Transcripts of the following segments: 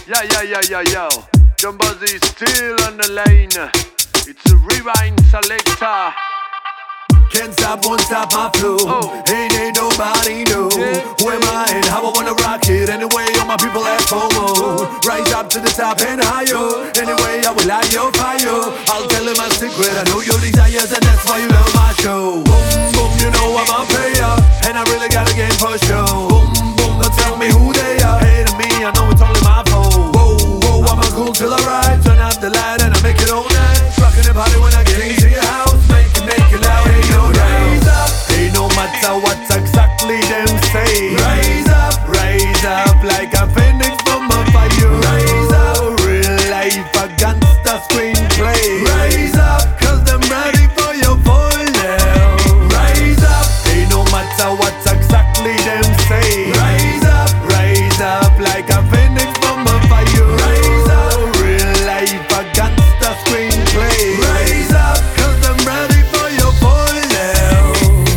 Yo. John Buzzy still on the line. It's a rewind selector. Can't stop, won't stop my flow. Ain't nobody know who am I and how I wanna rock it. Anyway, all my people at FOMO. Rise up to the top and higher. Anyway, I will light your fire. I'll tell you my secret. I know your desires and that's why you love my show. Boom, boom, you know I'm a player and I really got a game for show. Boom, boom, don't tell me who they are. Hating me, I know it's only my fault. Whoa, whoa, I'm a cool till I ride. Turn up the light and I make it all night. Rockin' the party when I get into your house. Make it loud. Raise up, ain't no matter what exactly them say. Rise up like a phoenix from a fire. Rise up, real life a gangster screenplay. Rise up, cause them ready for your fall now. Rise up, ain't no matter what exactly them say. Rise up like a phoenix from a fire. Rise up, real life a gangster screenplay. Rise up, cause them ready for your fall now.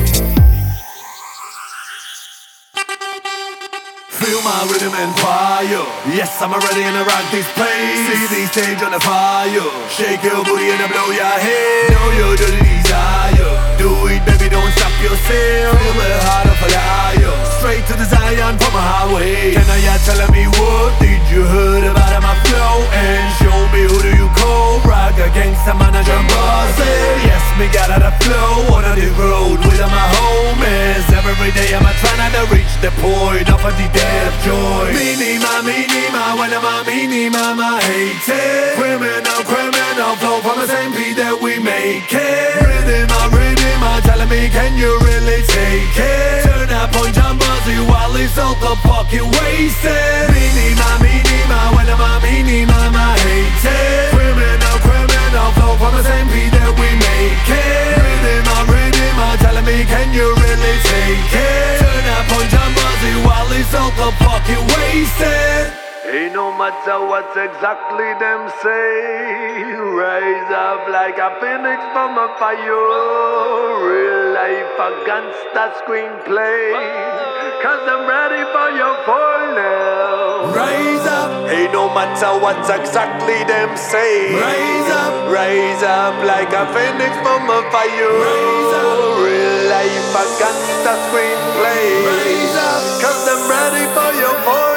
Feel my rhythm and fire. Yes, I'm ready and I rock this place. See the stage on the fire. Shake your booty and I blow your head. Know your dirty desire. Do it, baby, don't stop yourself. Feel the heart of a liar. Straight to the Zion from a highway. Can I ya telling me what did you heard about my flow? And show me who do you call? Rock a gangsta manager boss. Yes, me got out of flow on the road with my homies. Every day I'm trying to reach the point of the day of joy. Minima, when I'm a minima, hate it. Criminal flow from the same beat that we make it. Rhythm, telling me can you really take it? Turn up on John Buzzy while it's all the pocket wasted. Minima, when I'm a minima, hate it. Criminal flow from the same beat that we make it. Rhythm, telling me can you really take it? Turn up on John Buzzy while it's all the pocket wasted. Ain't no matter what exactly them say. Rise up like a phoenix from a fire. Real life a gangster screenplay. Cause I'm ready for your fall now. Rise up, ain't no matter what exactly them say. Rise up like a phoenix from a fire. Rise up, real life a gangster screenplay. Rise up, cause I'm ready for your fall.